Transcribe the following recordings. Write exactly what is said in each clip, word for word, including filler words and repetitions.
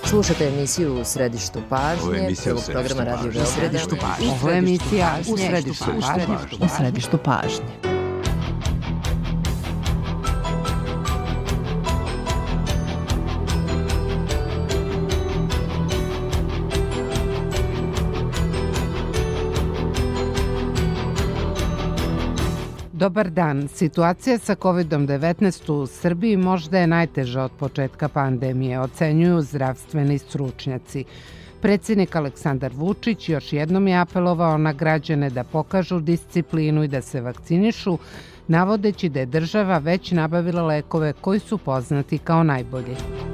Slušate emisiju U središtu pažnje, celog programa Radio Beograd. U središtu pažnje. Ovo je emisija U središtu pažnje. U središtu pažnje. Dobar dan. Situacija sa kovid devetnaest u Srbiji možda je najteža od početka pandemije, ocenjuju zdravstveni stručnjaci. Predsjednik Aleksandar Vučić još jednom je apelovao na građane da pokažu disciplinu i da se vakcinišu, navodeći da je država već nabavila lekove koji su poznati kao najbolji.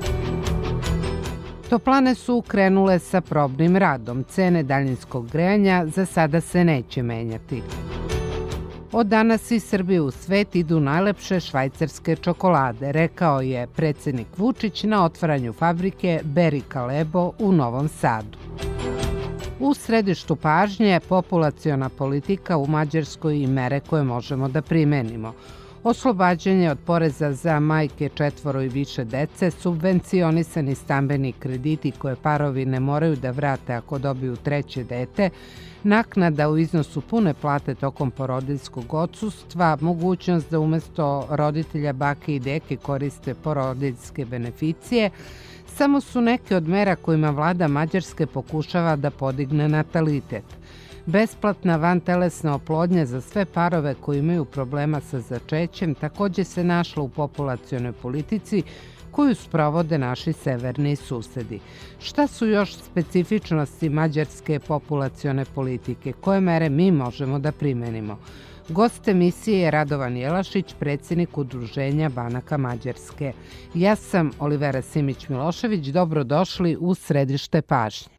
Toplane su krenule sa probnim radom. Cene daljinskog grejanja za sada se neće menjati. Od danas iz Srbije u svet idu najlepše švajcarske čokolade, rekao je predsjednik Vučić na otvaranju fabrike Berry Calebo u Novom Sadu. U središtu pažnje je populaciona politika u Mađarskoj i mere koje možemo da primenimo. Oslobađanje od poreza za majke četvoro i više dece, subvencionisani stambeni krediti koje parovi ne moraju da vrate ako dobiju treće dete, naknada u iznosu pune plate tokom porodiljskog odsustva, mogućnost da umesto roditelja bake i deke koriste porodiljske beneficije, samo su neke od mera kojima vlada Mađarske pokušava da podigne natalitet. Besplatna vantelesna oplodnja za sve parove koji imaju problema sa začećem također se našla u populacionoj politici koju sprovode naši severni susedi. Šta su još specifičnosti mađarske populacione politike? Koje mere mi možemo da primenimo? Gost emisije je Radovan Jelašić, predsjednik Udruženja banaka Mađarske. Ja sam Olivera Simić-Milošević. Dobrodošli u središte pažnje.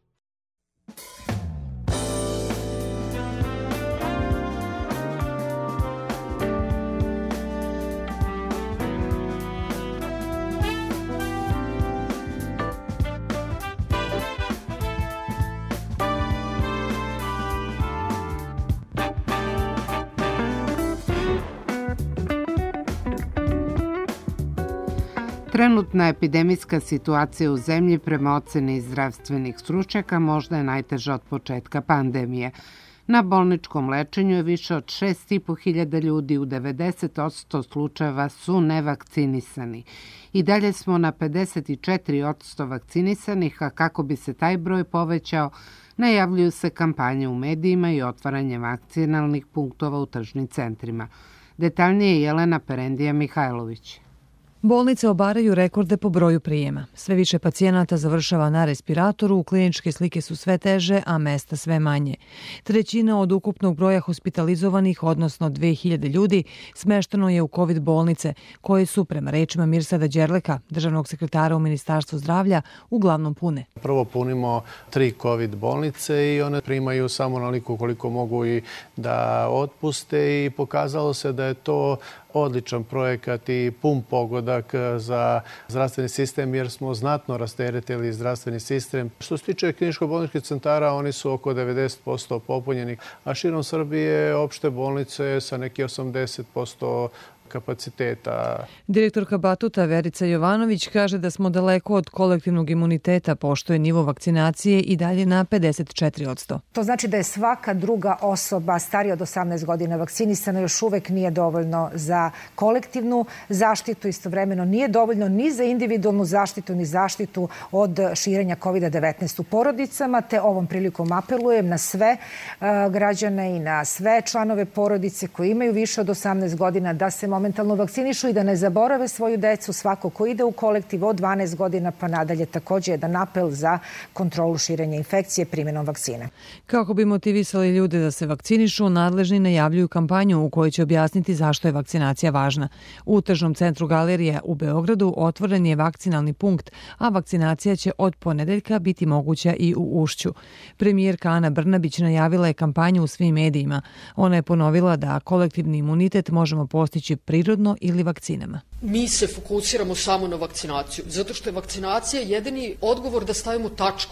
Trenutna epidemijska situacija u zemlji prema oceni zdravstvenih stručnjaka možda je najteža od početka pandemije. Na bolničkom lečenju je više od šest i po hiljada ljudi, u devedeset posto slučajeva su nevakcinisani. I dalje smo na pedeset četiri posto vakcinisanih, a kako bi se taj broj povećao, najavljuju se kampanje u medijima i otvaranje vakcinalnih punktova u tržnim centrima. Detaljnije Jelena Perendija-Mihajlović. Bolnice obaraju rekorde po broju prijema. Sve više pacijenata završava na respiratoru, kliničke slike su sve teže, a mesta sve manje. Trećina od ukupnog broja hospitalizovanih, odnosno dve hiljade ljudi, smešteno je u COVID bolnice, koje su, prema rečima Mirsada Đerleka, državnog sekretara u Ministarstvu zdravlja, uglavnom pune. Prvo punimo tri COVID bolnice i one primaju samo onoliko koliko mogu i da otpuste i pokazalo se da je to odličan projekat i pun pogodak za zdravstveni sistem jer smo znatno rasteretili zdravstveni sistem. Što se tiče kliničko-bolničkih centara, oni su oko devedeset posto popunjeni, a širom Srbije opšte bolnice sa neki osamdeset posto kapaciteta. Direktorka Batuta Verica Jovanović kaže da smo daleko od kolektivnog imuniteta, pošto je nivo vakcinacije i dalje na pedeset četiri posto. To znači da je svaka druga osoba starija od osamnaest godina vakcinisana, još uvek nije dovoljno za kolektivnu zaštitu, istovremeno nije dovoljno ni za individualnu zaštitu, ni zaštitu od širenja kovid devetnaest u porodicama, te ovom prilikom apelujem na sve uh, građane i na sve članove porodice koji imaju više od osamnaest godina da se momentalno vakcinišu i da ne zaborave svoju decu. Svako ko ide u kolektiv od dvanaest godina pa nadalje također jedan apel za kontrolu širenja infekcije primjenom vakcine. Kako bi motivisali ljude da se vakcinišu, nadležni najavljuju kampanju u kojoj će objasniti zašto je vakcinacija važna. U tržnom centru Galerija u Beogradu otvoren je vakcinalni punkt, a vakcinacija će od ponedeljka biti moguća i u Ušću. Premijerka Ana Brnabić najavila je kampanju u svim medijima. Ona je ponovila da kolektivni imunitet možemo postići prirodno ili vakcinama. Mi se fokusiramo samo na vakcinaciju, zato što je vakcinacija jedini odgovor da stavimo tačku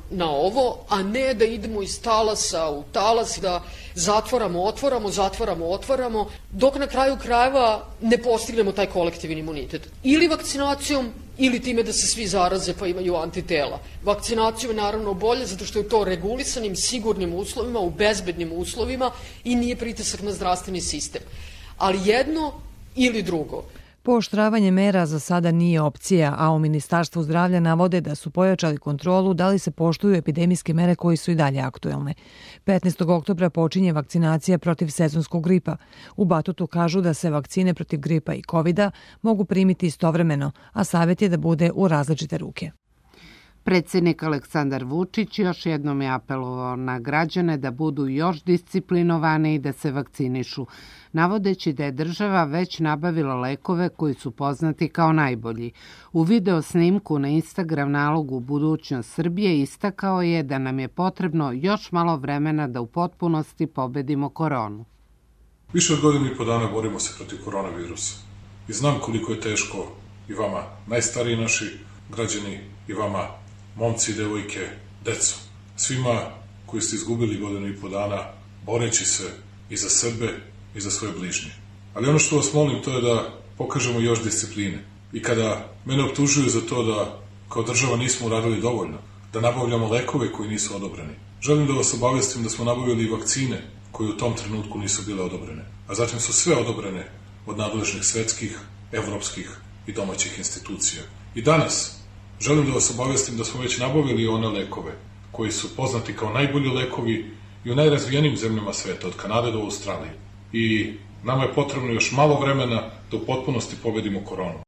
na ovo, a ne da idemo iz talasa u talas, da zatvaramo, otvaramo, zatvaramo, otvaramo, dok na kraju krajeva ne postignemo taj kolektivni imunitet. Ili vakcinacijom, ili time da se svi zaraze pa imaju antitela. Vakcinacijom je naravno bolje zato što je to regulisanim, sigurnim uslovima, u bezbednim uslovima i nije pritisak na zdravstveni sistem. Ali jedno ili drugo. Pooštravanje mera za sada nije opcija, a u Ministarstvu zdravlja navode da su pojačali kontrolu da li se poštuju epidemijske mere koji su i dalje aktuelne. petnaestog oktobra počinje vakcinacija protiv sezonskog gripa. U Batutu kažu da se vakcine protiv gripa i kovida mogu primiti istovremeno, a savjet je da bude u različite ruke. Predsjednik Aleksandar Vučić još jednom je apelovao na građane da budu još disciplinovani i da se vakcinišu, navodeći da je država već nabavila lekove koji su poznati kao najbolji. U video snimku na Instagram nalogu Budućnost Srbije istakao je da nam je potrebno još malo vremena da u potpunosti pobedimo koronu. Više od godinu i po dana borimo se protiv koronavirusa i znam koliko je teško i vama, najstariji naši građani, i vama, momci, devojke, deco, svima koji ste izgubili godinu i po dana boreći se i za sebe i za svoje bližnje. Ali ono što vas molim to je da pokažemo još discipline. I kada mene optužuju za to da kao država nismo uradili dovoljno, da nabavljamo lekove koji nisu odobreni, želim da vas obavestim da smo nabavili i vakcine koje u tom trenutku nisu bile odobrene. A zatim su sve odobrene od nadležnih svetskih, evropskih i domaćih institucija. I danas želim da vas obavestim da smo već nabavili one lekove koji su poznati kao najbolji lekovi i u najrazvijenijim zemljama sveta, od Kanade do Australije. I nama je potrebno još malo vremena da u potpunosti pobedimo koronu.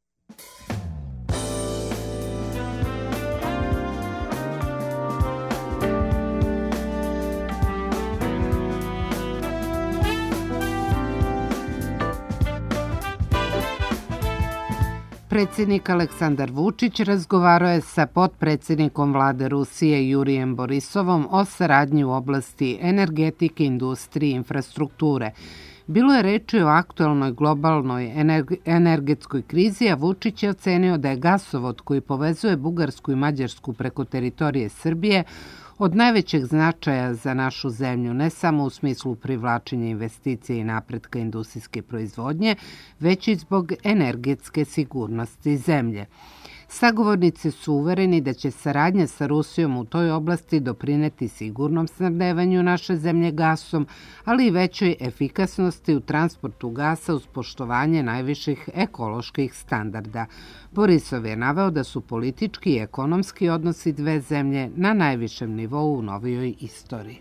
Predsjednik Aleksandar Vučić razgovarao je sa potpredsjednikom vlade Rusije Jurijem Borisovom o saradnji u oblasti energetike, industrije i infrastrukture. Bilo je reči o aktuelnoj globalnoj energetskoj krizi, a Vučić je ocenio da je gasovod koji povezuje Bugarsku i Mađarsku preko teritorije Srbije od najvećeg značaja za našu zemlju, ne samo u smislu privlačenja investicija i napretka industrijske proizvodnje, već i zbog energetske sigurnosti zemlje. Sagovornici su uvereni da će saradnja sa Rusijom u toj oblasti doprineti sigurnom snabdevanju naše zemlje gasom, ali i većoj efikasnosti u transportu gasa uz poštovanje najviših ekoloških standarda. Borisov je naveo da su politički i ekonomski odnosi dve zemlje na najvišem nivou u novijoj istoriji.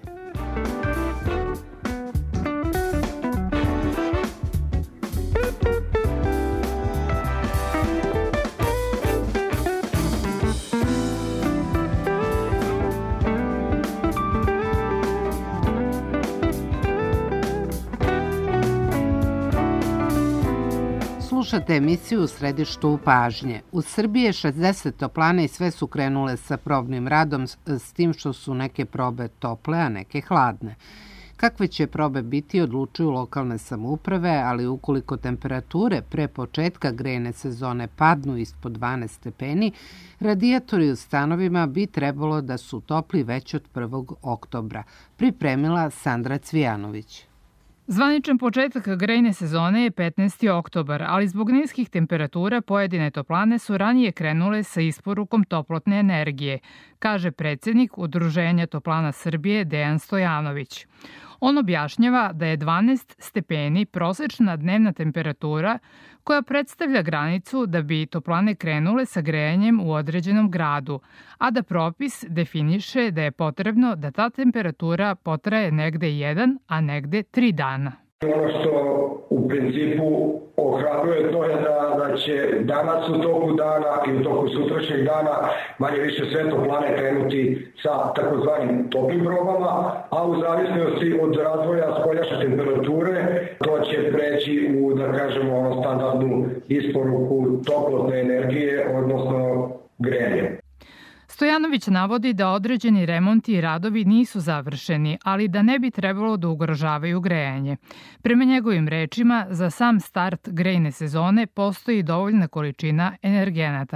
Slušate emisiju U središtu pažnje. U Srbiji je šezdeset toplana i sve su krenule sa probnim radom, s tim što su neke probe tople, a neke hladne. Kakve će probe biti odlučuju lokalne samouprave, ali ukoliko temperature pre početka grejne sezone padnu ispod dvanaest stepeni, radijatori u stanovima bi trebalo da su topli već od prvog oktobra, pripremila Sandra Cvijanović. Zvaničan početak grejne sezone je petnaesti oktobar, ali zbog niskih temperatura pojedine toplane su ranije krenule sa isporukom toplotne energije, kaže predsjednik Udruženja toplana Srbije Dejan Stojanović. On objašnjava da je dvanaest stepeni prosečna dnevna temperatura koja predstavlja granicu da bi toplane krenule sa grejanjem u određenom gradu, a da propis definiše da je potrebno da ta temperatura potraje negde jedan, a negde tri dana. Ono što u principu ohrabruje to je da, da će danas u toku dana i u toku sutrašnjeg dana manje više sve toplane krenuti sa takozvanim toplim probama, a u zavisnosti od razvoja spoljašnje temperature to će preći u, da kažemo, ono standardnu isporuku toplotne energije, odnosno grejanje. Stojanović navodi da određeni remonti i radovi nisu završeni, ali da ne bi trebalo da ugrožavaju grejanje. Prema njegovim rečima, za sam start grejne sezone postoji dovoljna količina energenata.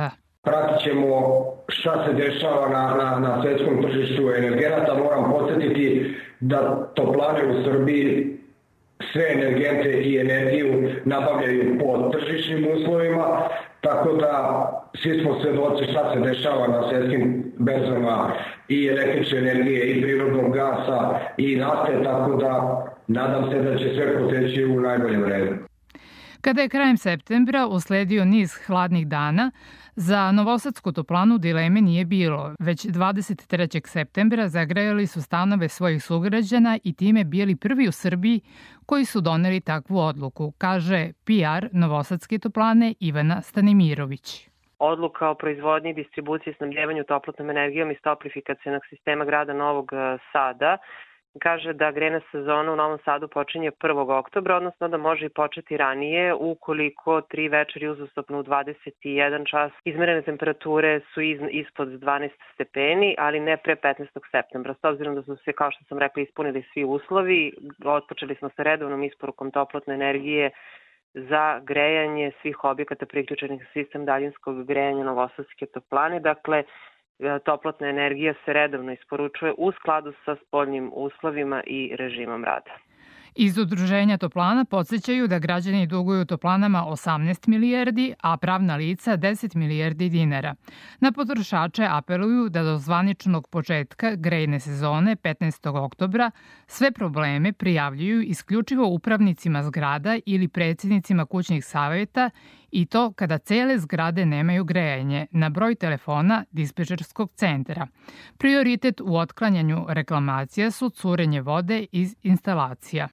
pratit ćemo šta se dešava na, na, na svetskom tržištu energenata. Moram podsjetiti da toplane u Srbiji sve energente i energiju nabavljaju po tržišnim uslovima, tako da svi smo svedoci šta se dešava na svetskim berzama i električne energije i prirodnog gasa i nafte, tako da nadam se da će sve poteći u najboljem redu. Kada je krajem septembra usledio niz hladnih dana, za novosadsku toplanu dileme nije bilo. Već dvadeset trećeg septembra zagrejali su stanove svojih sugrađana i time bili prvi u Srbiji koji su doneli takvu odluku, kaže P R novosadske toplane Ivana Stanimirović. Odluka o proizvodnji i distribuciji i snabdevanju toplotnom energijom iz toplifikacionog sistema grada Novog Sada kaže da grejna sezona u Novom Sadu počinje prvog oktobra, odnosno da može i početi ranije ukoliko tri večeri uzastopno u dvadeset jedan čas izmerene temperature su iz, ispod dvanaest stepeni, ali ne pre petnaestog septembra. S obzirom da su se, kao što sam rekla, ispunili svi uslovi, otpočeli smo sa redovnom isporukom toplotne energije za grejanje svih objekata priključenih na sistem daljinskog grejanja novosadske toplane. Dakle, toplotna energija se redovno isporučuje u skladu sa spoljnim uslovima i režimom rada. Iz udruženja toplana podsjećaju da građani duguju toplanama osamnaest milijardi, a pravna lica deset milijardi dinara. Na potrošače apeluju da do zvaničnog početka grejne sezone petnaestog oktobra sve probleme prijavljuju isključivo upravnicima zgrada ili predsjednicima kućnih savjeta i to kada cele zgrade nemaju grejanje na broj telefona dispečerskog centra. Prioritet u otklanjanju reklamacija su curenje vode iz instalacija.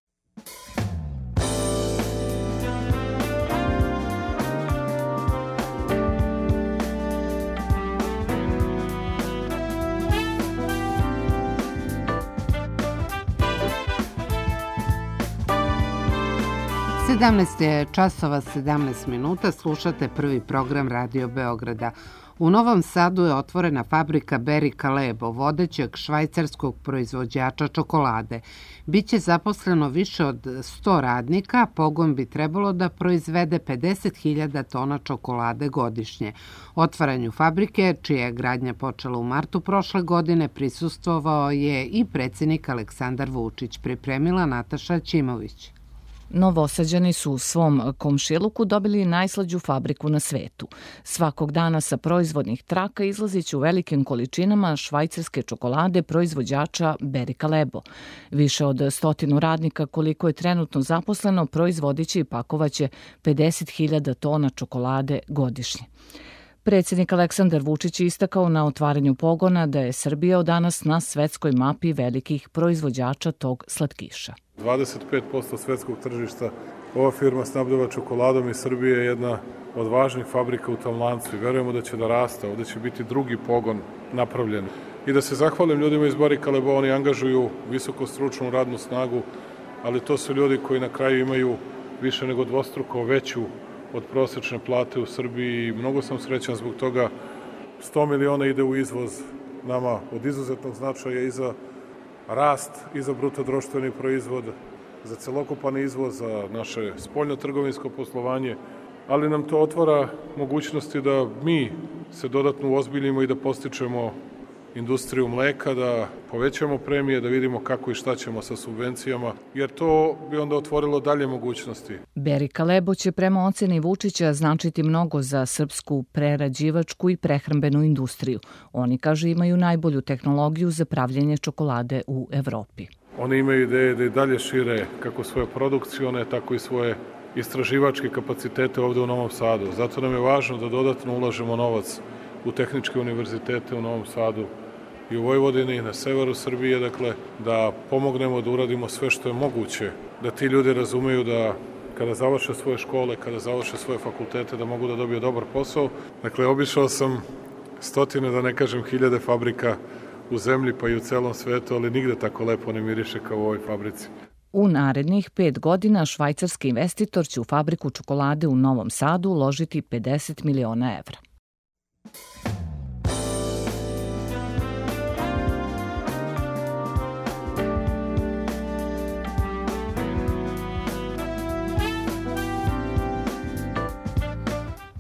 sedamnaest je časova sedamnaest minuta, slušate prvi program Radio Beograda. U Novom Sadu je otvorena fabrika Berry Callebaut, vodećeg švajcarskog proizvođača čokolade. Biće zaposleno više od sto radnika, pogon bi trebalo da proizvede pedeset hiljada tona čokolade godišnje. Otvaranju fabrike, čija je gradnja počela u martu prošle godine, prisustvovao je i predsjednik Aleksandar Vučić, pripremila Nataša Ćimović. Novosađani su u svom komšiluku dobili najslađu fabriku na svetu. Svakog dana sa proizvodnih traka izlaziće u velikim količinama švajcarske čokolade proizvođača Berry Callebaut. Više od stotinu radnika koliko je trenutno zaposleno proizvodiće i pakovaće pedeset hiljada tona čokolade godišnje. Predsjednik Aleksandar Vučić je istakao na otvaranju pogona da je Srbija od danas na svetskoj mapi velikih proizvođača tog slatkiša. dvadeset pet posto svetskog tržišta ova firma snabdeva čokoladom i Srbija je jedna od važnih fabrika u tom lancu i verujemo da će da raste. Ovde će biti drugi pogon napravljen. I da se zahvalim ljudima iz Berry Callebaut, oni angažuju visoko stručnu radnu snagu, ali to su ljudi koji na kraju imaju više nego dvostruko veću od prosečne plate u Srbiji i mnogo sam srećan zbog toga. sto miliona ide u izvoz, nama od izuzetnog značaja i za rast, i za bruto društveni proizvod, za celokupan izvoz, za naše spoljno-trgovinsko poslovanje, ali nam to otvara mogućnosti da mi se dodatno uozbiljimo i da postičemo industriju mleka, da povećamo premije, da vidimo kako i šta ćemo sa subvencijama, jer to bi onda otvorilo dalje mogućnosti. Berry Callebaut će prema oceni Vučića značiti mnogo za srpsku prerađivačku i prehrambenu industriju. Oni, kaže, imaju najbolju tehnologiju za pravljenje čokolade u Evropi. Oni imaju ideje da i dalje šire kako svoje produkcione, tako i svoje istraživačke kapacitete ovde u Novom Sadu. Zato nam je važno da dodatno ulažemo novac u tehničke univerzitete u Novom Sadu i u Vojvodini i na severu Srbije, dakle, da pomognemo da uradimo sve što je moguće, da ti ljudi razumeju da kada završe svoje škole, kada završe svoje fakultete, da mogu da dobiju dobar posao. Dakle, obišao sam stotine, da ne kažem hiljade fabrika u zemlji pa i u celom svetu, ali nigde tako lepo ne miriše kao u ovoj fabrici. U narednih pet godina švajcarski investitor će u fabriku čokolade u Novom Sadu uložiti pedeset miliona evra.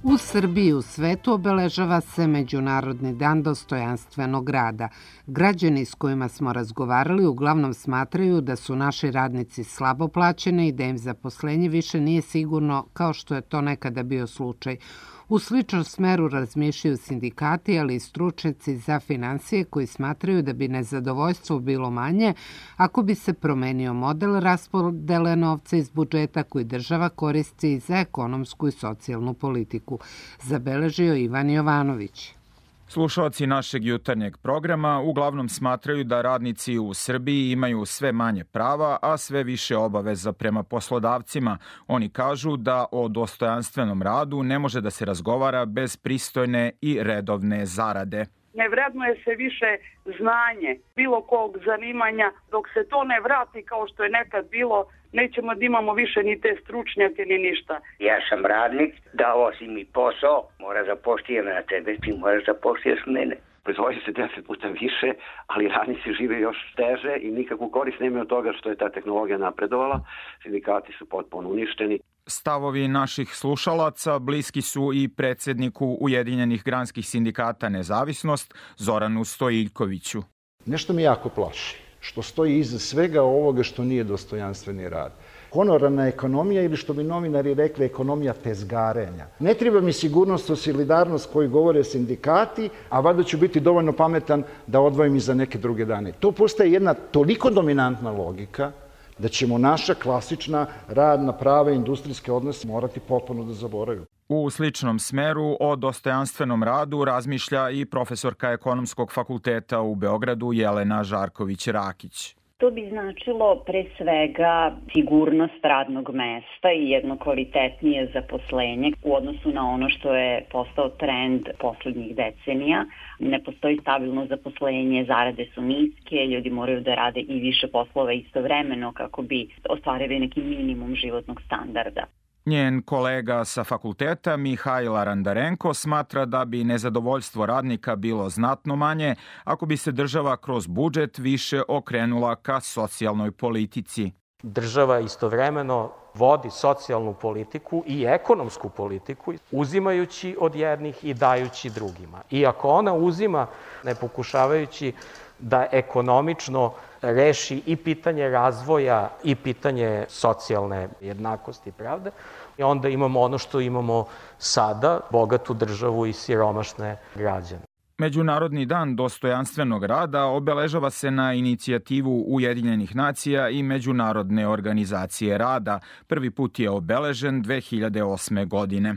U Srbiji i u svetu obeležava se Međunarodni dan dostojanstvenog rada. Građani s kojima smo razgovarali uglavnom smatraju da su naši radnici slabo plaćeni i da im zaposlenje više nije sigurno kao što je to nekada bio slučaj. U sličnom smeru razmišljaju sindikati, ali i stručnjaci za finansije koji smatraju da bi nezadovoljstvo bilo manje ako bi se promenio model raspodele novca iz budžeta koji država koristi za ekonomsku i socijalnu politiku, zabeležio Ivan Jovanović. Slušalci našeg jutarnjeg programa uglavnom smatraju da radnici u Srbiji imaju sve manje prava, a sve više obaveza prema poslodavcima. Oni kažu da o dostojanstvenom radu ne može da se razgovara bez pristojne i redovne zarade. Ne vrednuje se više znanje bilo kog zanimanja. Dok se to ne vrati kao što je nekad bilo, nećemo da imamo više ni te stručnjake ni ništa. Ja sam radnik, dao si mi posao, mora da poštijem na tebe, ti moraš da poštiješ mene. Proizvodi se deset puta više, ali radnici žive još teže i nikakvu korist nemaju od toga što je ta tehnologija napredovala. Sindikati su potpuno uništeni. Stavovi naših slušalaca bliski su i predsjedniku Ujedinjenih granskih sindikata Nezavisnost, Zoranu Stojiljkoviću. Nešto me jako plaši, što stoji iza svega ovoga što nije dostojanstveni rad. Honorarna ekonomija ili što bi novinari rekli ekonomija tezgarenja. Ne treba mi sigurnost o solidarnost koju govore sindikati, a valjda ću biti dovoljno pametan da odvojim i za neke druge dane. To postaje jedna toliko dominantna logika da ćemo naša klasična radna prava i industrijske odnose morati potpuno da zaboravimo. U sličnom smeru o dostojanstvenom radu razmišlja i profesorka Ekonomskog fakulteta u Beogradu Jelena Žarković-Rakić. To bi značilo pre svega sigurnost radnog mesta i jedno kvalitetnije zaposlenje u odnosu na ono što je postao trend poslednjih decenija. Ne postoji stabilno zaposlenje, zarade su niske, ljudi moraju da rade i više poslova istovremeno kako bi ostvarili neki minimum životnog standarda. Njen kolega sa fakulteta Mihajla Randarenko smatra da bi nezadovoljstvo radnika bilo znatno manje ako bi se država kroz budžet više okrenula ka socijalnoj politici. Država istovremeno vodi socijalnu politiku i ekonomsku politiku, uzimajući od jednih i dajući drugima. I ako ona uzima, ne pokušavajući da ekonomično reši i pitanje razvoja i pitanje socijalne jednakosti i pravde, i onda imamo ono što imamo sada, bogatu državu i siromašne građane. Međunarodni dan dostojanstvenog rada obeležava se na inicijativu Ujedinjenih nacija i Međunarodne organizacije rada. Prvi put je obeležen dve hiljade osme. godine.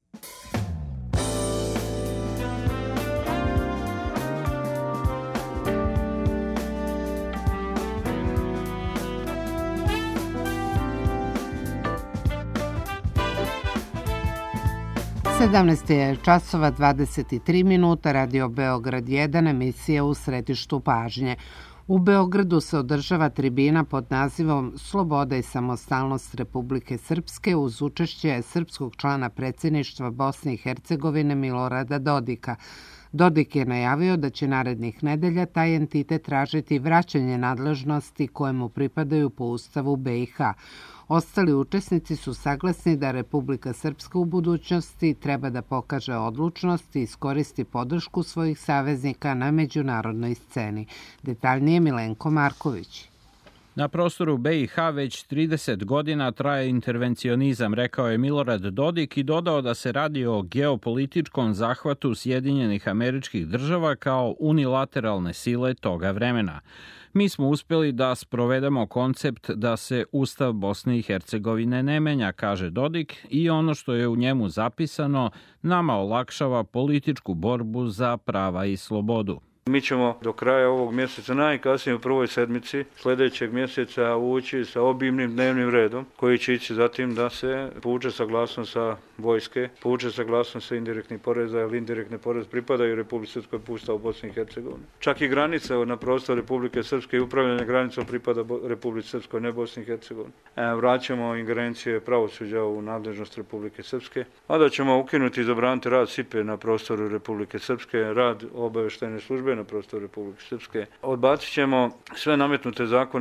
sedamnaest je časova dvadeset tri minuta, Radio Beograd jedan, emisija u središtu pažnje. U Beogradu se održava tribina pod nazivom Sloboda i samostalnost Republike Srpske uz učešće srpskog člana predsjedništva Bosne i Hercegovine Milorada Dodika. Dodik je najavio da će narednih nedelja taj entitet tražiti vraćanje nadležnosti koje mu pripadaju po Ustavu B i H. Ostali učesnici su saglasni da Republika Srpska u budućnosti treba da pokaže odlučnost i iskoristi podršku svojih saveznika na međunarodnoj sceni. Detaljnije Milenko Marković. Na prostoru B i H već trideset godina traje intervencionizam, rekao je Milorad Dodik i dodao da se radi o geopolitičkom zahvatu Sjedinjenih Američkih Država kao unilateralne sile toga vremena. Mi smo uspjeli da sprovedemo koncept da se Ustav Bosne i Hercegovine ne menja, kaže Dodik, i ono što je u njemu zapisano nama olakšava političku borbu za prava i slobodu. Mi ćemo do kraja ovog mjeseca, najkasnije u prvoj sedmici sljedećeg mjeseca, ući sa obimnim dnevnim redom koji će ići zatim da se povuče saglasnost sa vojske, povuče saglasnost sa indirektnih poreza, jer indirektne poreze pripadaju Republici Srpskoj po Ustavu Bosne i Hercegovine. Čak i granica na prostoru Republike Srpske i upravljanje granicom pripada Republici Srpskoj, ne Bosni i Hercegovini. Vraćamo ingerencije pravosuđa u nadležnost Republike Srpske, a da ćemo ukinuti i zabraniti rad S I P E na prostoru Republike Srpske, rad obavještajne službe na prostoru Republike Srpske. Odbacit ćemo sve nametnute zakone.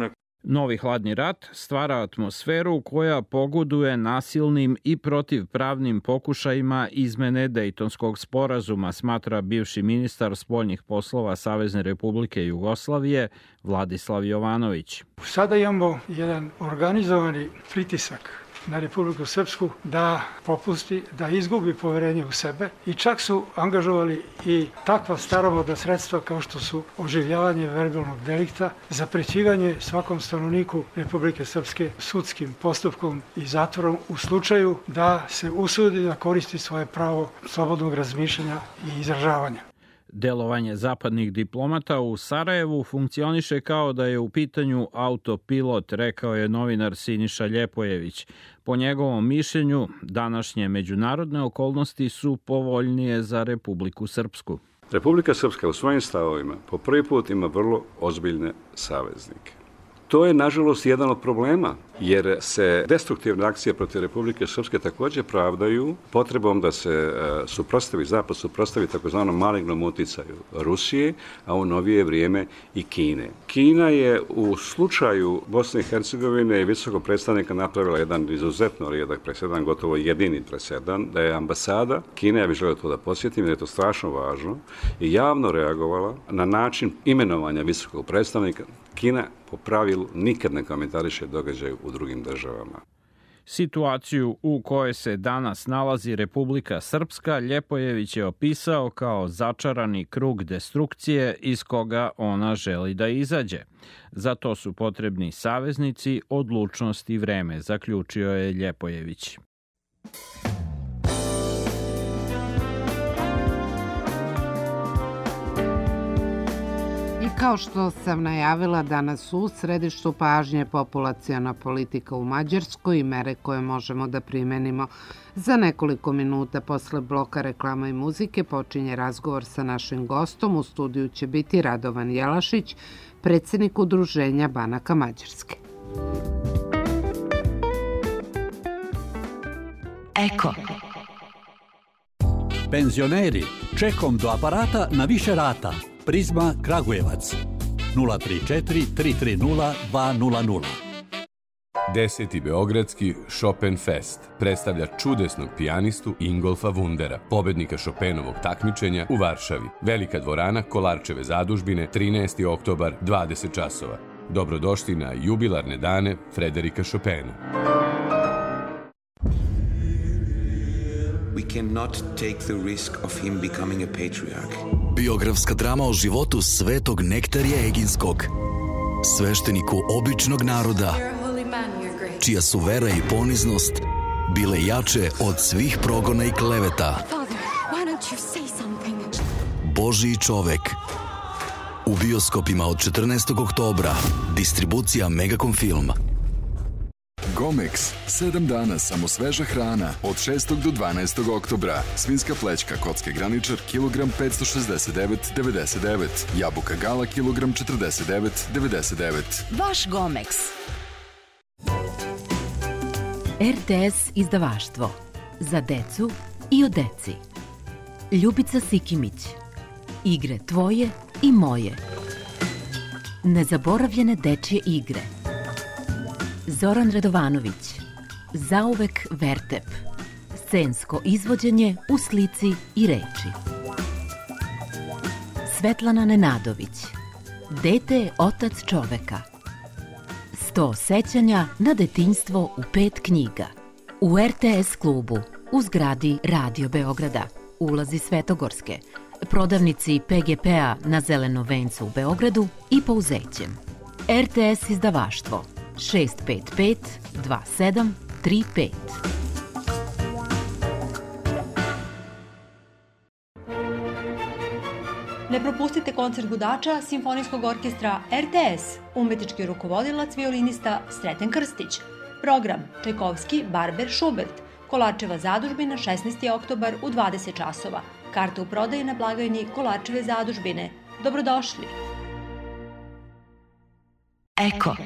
Novi hladni rat stvara atmosferu koja pogoduje nasilnim i protivpravnim pokušajima izmene Dejtonskog sporazuma, smatra bivši ministar spoljnih poslova Savezne Republike Jugoslavije Vladislav Jovanović. Sada imamo jedan organizovani pritisak na Republiku Srpsku da popusti, da izgubi poverenje u sebe i čak su angažovali i takva staromodna sredstva kao što su oživljavanje verbalnog delikta, zaprećivanje svakom stanovniku Republike Srpske sudskim postupkom i zatvorom u slučaju da se usudi da koristi svoje pravo slobodnog razmišljanja i izražavanja. Delovanje zapadnih diplomata u Sarajevu funkcioniše kao da je u pitanju autopilot, rekao je novinar Siniša Ljepojević. Po njegovom mišljenju, današnje međunarodne okolnosti su povoljnije za Republiku Srpsku. Republika Srpska u svojim stavovima po prvi put ima vrlo ozbiljne saveznike. To je, nažalost, jedan od problema, jer se destruktivne akcije protiv Republike Srpske također pravdaju potrebom da se suprotstavi, Zapad suprotstavi takozvanom malignom uticaju Rusije, a u novije vrijeme i Kine. Kina je u slučaju Bosne i Hercegovine i visokog predstavnika napravila jedan izuzetno rijedak presedan, gotovo jedini presedan, da je ambasada Kine, ja bih želeo to da posjetim, jer je to strašno važno, i javno reagovala na način imenovanja visokog predstavnika. Kina po pravilu nikad ne komentariše događaj u drugim državama. Situaciju u kojoj se danas nalazi Republika Srpska Ljepojević je opisao kao začarani krug destrukcije iz koga ona želi da izađe. Za to su potrebni saveznici, odlučnost i vreme, zaključio je Ljepojević. Kao što sam najavila, danas u središtu pažnje populaciona politika u Mađarskoj i mere koje možemo da primenimo. Za nekoliko minuta posle bloka reklama i muzike počinje razgovor sa našim gostom. U studiju će biti Radovan Jelašić, predsjednik Udruženja banaka Mađarske. Eko. Penzioneri, čekom do aparata na više rata. Prizma Kragujevac nula tri četiri tri tri nula dva nula nula. Deseti beogradski Chopin Fest predstavlja čudesnog pijanistu Ingolfa Wundera, pobednika Chopinovog takmičenja u Varšavi. Velika dvorana Kolarčeve zadužbine, trinaesti oktobar, dvadeset časova. Dobrodošli na jubilarne dane Frederika Chopina. We cannot take the risk of him becoming a patriarch. Biografska drama o životu svetog Nektarija Eginskog, svešteniku običnog naroda, čija su vera i poniznost bile jače od svih progona i kleveta. Božji čovek. U bioskopima od četrnaestog oktobra. Distribucija Megacom Film. Gomex, sedam dana samo sveža hrana od šestog do dvanaestog oktobra. Svinjska plećka kocke graničar kilogram petsto šezdeset devet devedeset devet. Jabuka gala kilogram četrdeset devet devedeset devet. Vaš Gomex. R T S izdavaštvo. Za decu i o deci. Ljubica Sikimić. Igre tvoje i moje. Nezaboravljene dečje igre. Zoran Radovanović. Zauvek Vertep. Scensko izvođenje u slici i reči. Svetlana Nenadović. Dete je otac čoveka. Sto sećanja na detinjstvo u pet knjiga. U R T S klubu u zgradi Radio Beograda, ulazi Svetogorske, prodavnici P G P-a na Zelenom vencu u Beogradu i Pouzećem. R T S izdavaštvo šest pet pet dva sedam tri pet. Ne propustite koncert gudača Simfonijskog orkestra R T S, umetnički rukovodilac violinista Sreten Krstić. Program Čajkovski, Barber, Schubert, Kolarčeva zadužbina, šesnaesti oktobar u dvadeset časova. Karte u prodaji na blagajni Kolarčeve zadužbine. Dobrodošli! Eko.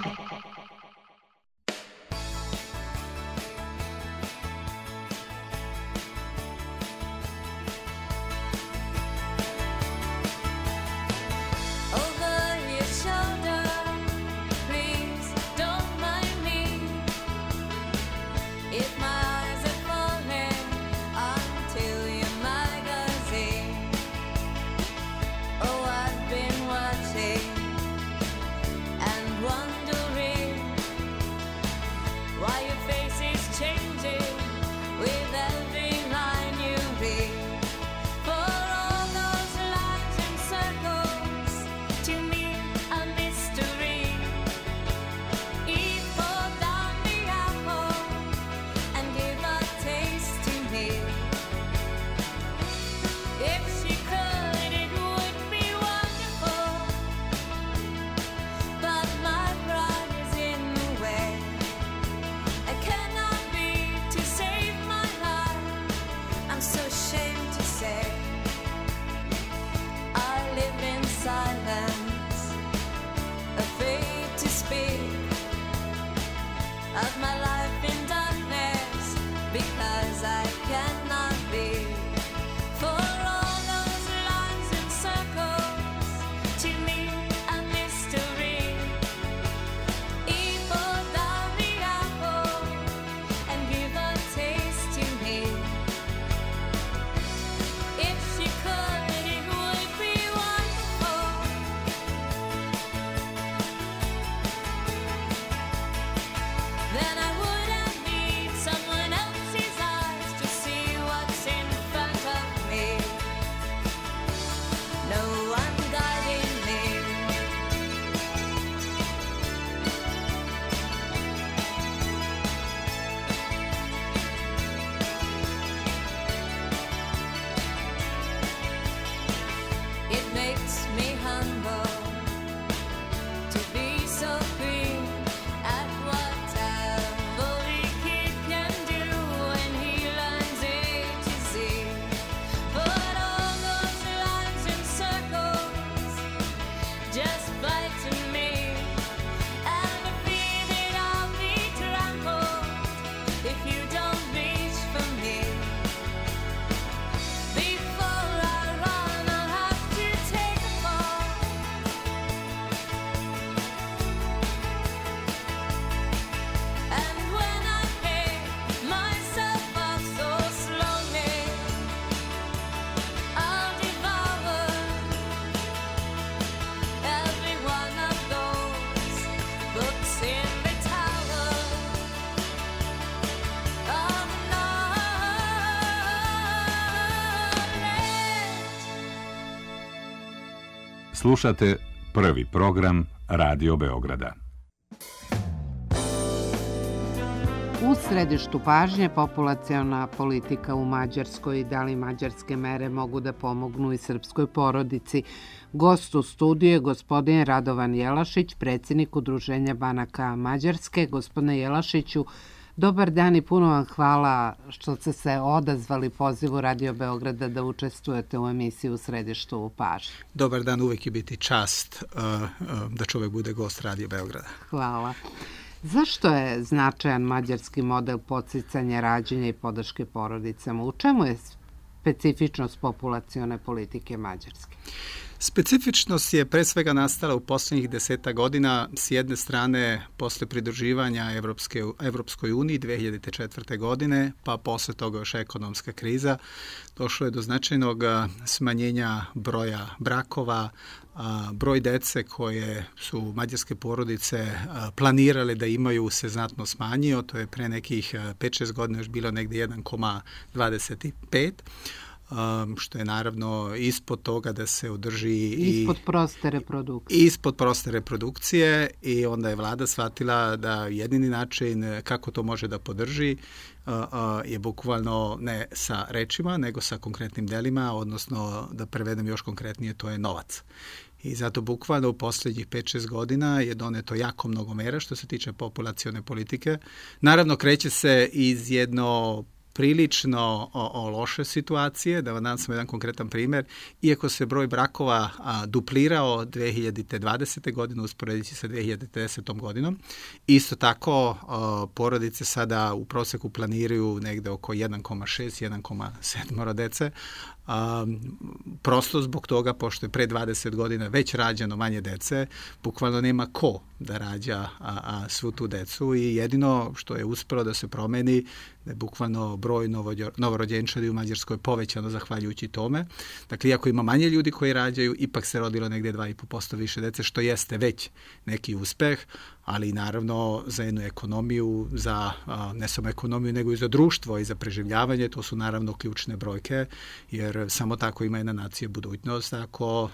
Slušate prvi program Radio Beograda. U središtu pažnje populaciona politika u Mađarskoj i da li mađarske mere mogu da pomognu i srpskoj porodici. Gost u studiju je gospodin Radovan Jelašić, predsjednik Udruženja banaka Mađarske. Gospodine Jelašiću, dobar dan i puno vam hvala što ste se odazvali pozivu Radio Beograda da učestvujete u emisiji u središtu pažnje. Dobar dan, uvijek je biti čast uh, uh, da čovjek bude gost Radio Beograda. Hvala. Zašto je značajan mađarski model podsticanja rađanja i podrške porodicama? U čemu je specifičnost populacione politike Mađarske? Specifičnost je pre svega nastala u posljednjih deseta godina, s jedne strane posle pridruživanja Evropske, Evropskoj uniji dve hiljade četvrte. godine, pa posle toga još ekonomska kriza. Došlo je do značajnog smanjenja broja brakova, broj dece koje su mađarske porodice planirale da imaju se znatno smanjio, to je pre nekih pet šest godina još bilo negdje jedan zarez dvadeset pet. Um, što je naravno ispod toga da se održi ispod i, proste reprodukcije. Ispod proste reprodukcije i onda je vlada shvatila da jedini način kako to može da podrži uh, uh, je bukvalno ne sa rečima, nego sa konkretnim delima, odnosno da prevedem još konkretnije, to je novac. I zato bukvalno u posljednjih pet šest godina je doneto jako mnogo mera što se tiče populacione politike. Naravno, kreće se iz jedno prilično o, o loše situacije. Da vam dam samo jedan konkretan primjer. Iako se broj brakova a, duplirao dve hiljade dvadesete. godine usporediti sa dve hiljade desetom. godinom, isto tako a, porodice sada u proseku planiraju negde oko jedan zarez šest do jedan zarez sedam dece. A, prosto zbog toga, pošto je pre dvadeset godina već rađeno manje dece, bukvalno nema ko da rađa a, a, svu tu decu i jedino što je uspelo da se promeni da je bukvalno broj novorođenčadi u Mađarskoj povećano zahvaljujući tome. Dakle, iako ima manje ljudi koji rađaju, ipak se rodilo negdje dva i po posto više dece, što jeste već neki uspeh, ali naravno za jednu ekonomiju, za ne samo ekonomiju, nego i za društvo i za preživljavanje, to su naravno ključne brojke, jer samo tako ima jedna nacija budućnost, ako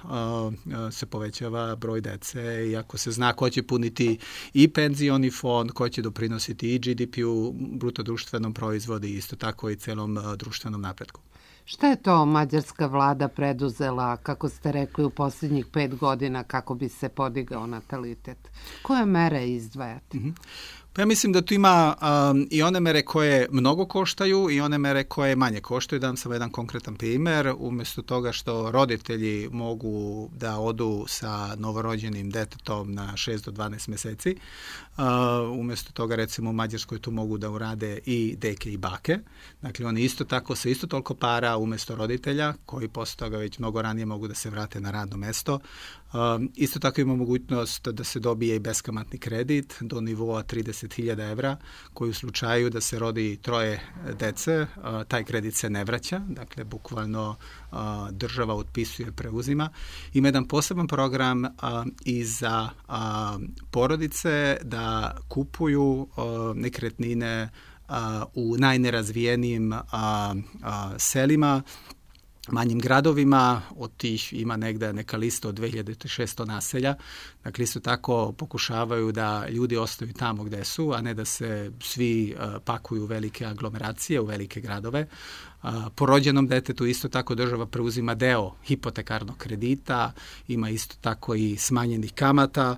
se povećava broj dece i ako se zna ko će puniti i penzioni fond, ko će doprinositi i G D P-u, bruto društvenom proizvodu i isto tako i celom društvenom napretku. Šta je to mađarska vlada preduzela, kako ste rekli, u posljednjih pet godina kako bi se podigao natalitet? Koje mere izdvajate? Mm-hmm. Pa ja mislim da tu ima um, i one mere koje mnogo koštaju i one mere koje manje koštaju. Dam sam jedan konkretan primjer. Umjesto toga što roditelji mogu da odu sa novorođenim detetom na šest do dvanaest mjeseci, uh, umjesto toga recimo u Mađarskoj tu mogu da urade i deke i bake. Dakle, oni isto tako sa isto toliko para umjesto roditelja, koji posle toga već mnogo ranije mogu da se vrate na radno mesto. Um, isto tako ima mogućnost da se dobije i beskamatni kredit do nivoa trideset hiljada evra, koji u slučaju da se rodi troje dece, uh, taj kredit se ne vraća, dakle bukvalno uh, država otpisuje, preuzima. Ima jedan poseban program uh, i za uh, porodice da kupuju uh, nekretnine uh, u najnerazvijenijim uh, uh, selima, manjim gradovima. Od tih ima negde neka lista od dve hiljade šesto naselja. Dakle, isto tako pokušavaju da ljudi ostaju tamo gde su, a ne da se svi uh, pakuju u velike aglomeracije, u velike gradove. Uh, po rođenom detetu isto tako država preuzima deo hipotekarnog kredita, ima isto tako i smanjenih kamata,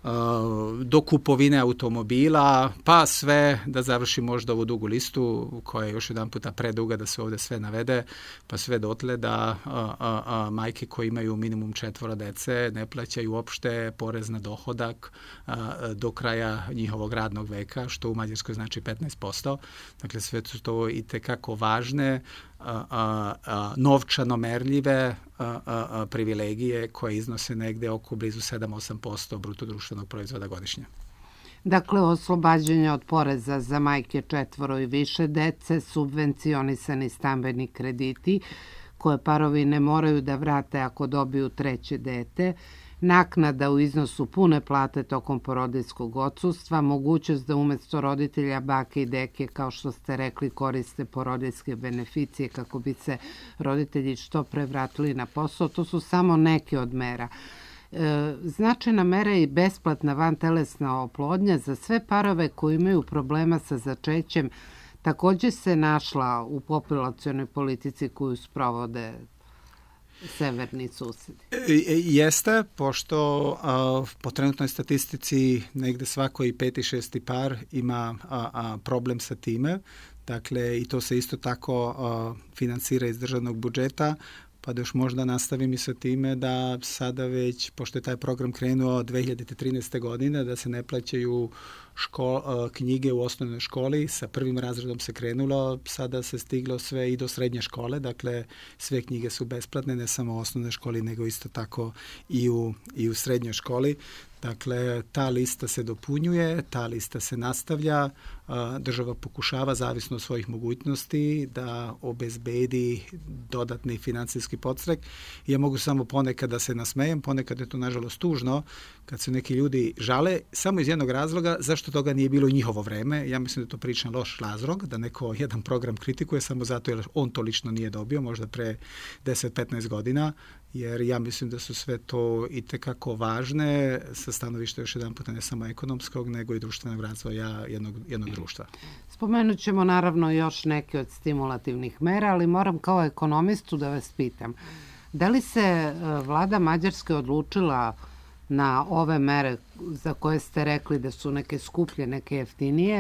do kupovine automobila, pa sve da završi možda ovu dugu listu koja je još jedan puta preduga da se ovdje sve navede, pa sve dotle da a, a, a, majke koje imaju minimum četvora dece ne plaćaju uopšte porez na dohodak a, do kraja njihovog radnog veka, što u Mađarskoj znači petnaest posto. Dakle, sve su to i tekako važne A, a, a, novčano merljive a, a, a, privilegije koje iznose negde oko blizu sedam do osam posto bruto društvenog proizvoda godišnje. Dakle, oslobađanje od poreza za majke četvoro i više dece, subvencionisani stambeni krediti koje parovi ne moraju da vrate ako dobiju treće dete, naknada u iznosu pune plate tokom porodiljskog odsustva, mogućnost da umjesto roditelja bake i deke, kao što ste rekli, koriste porodiljske beneficije kako bi se roditelji što pre vratili na posao. To su samo neke od mera. Značajna mera je i besplatna vantelesna oplodnja za sve parove koji imaju problema sa začećem. Takođe se našla u populacionoj politici koju sprovode severni susedi. Jeste, pošto a, po trenutnoj statistici negde svako i peti, šesti par ima a, a, problem sa time. Dakle, i to se isto tako a, finansira iz državnog budžeta. Pa da još možda nastavim i sa time da sada već, pošto je taj program krenuo dve hiljade trinaeste. godine, da se ne plaćaju ško, knjige u osnovnoj školi, sa prvim razredom se krenulo, sada se stiglo sve i do srednje škole, dakle sve knjige su besplatne, ne samo u osnovnoj školi, nego isto tako i u, i u srednjoj školi. Dakle, ta lista se dopunjuje, ta lista se nastavlja, država pokušava, zavisno od svojih mogućnosti, da obezbedi dodatni finansijski podstrek. Ja mogu samo ponekad da se nasmejem, ponekad je to nažalost tužno, kad se neki ljudi žale, samo iz jednog razloga, zašto toga nije bilo u njihovo vreme. Ja mislim da je to prilično loš razlog, da neko jedan program kritikuje samo zato jer on to lično nije dobio, možda pre deset do petnaest godina, jer ja mislim da su sve to i tekako važne sa stanovišta još jedan puta ne samo ekonomskog, nego i društvenog razvoja jednog, jednog društva. Spomenut ćemo naravno još neke od stimulativnih mera, ali moram kao ekonomistu da vas pitam. Da li se vlada Mađarske odlučila na ove mere za koje ste rekli da su neke skuplje, neke jeftinije,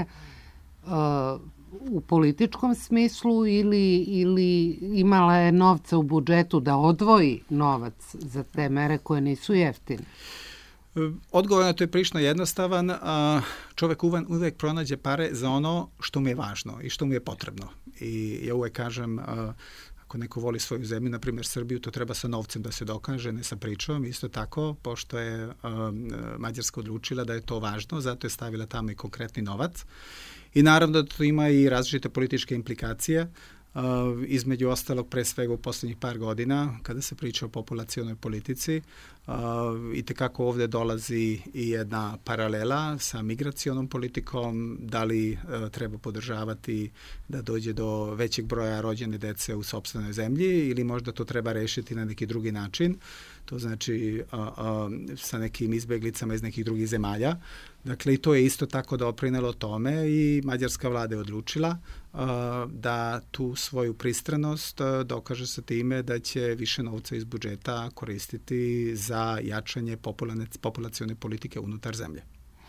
u političkom smislu ili, ili imala je novca u budžetu da odvoji novac za te mere koje nisu jeftine? Odgovor na to je prilično jednostavan. Čovek uvek pronađe pare za ono što mu je važno i što mu je potrebno. I ja uvek kažem, ako neko voli svoju zemlju, na primjer Srbiju, to treba sa novcem da se dokaže, ne sa pričom. Isto tako, pošto je Mađarska odlučila da je to važno, zato je stavila tamo i konkretni novac. I naravno da to ima i različite političke implikacije, uh, između ostalog pre svega u poslednjih par godina, kada se priča o populacionoj politici. Uh, I tekako ovde dolazi i jedna paralela sa migracionom politikom, da li uh, treba podržavati da dođe do većeg broja rođene dece u sopstvenoj zemlji ili možda to treba rešiti na neki drugi način. To znači uh, uh, sa nekim izbeglicama iz nekih drugih zemalja. Dakle, i to je isto tako doprinelo tome i mađarska vlada je odlučila uh, da tu svoju pristranost uh, dokaže sa time da će više novca iz budžeta koristiti za jačanje populacione politike unutar zemlje.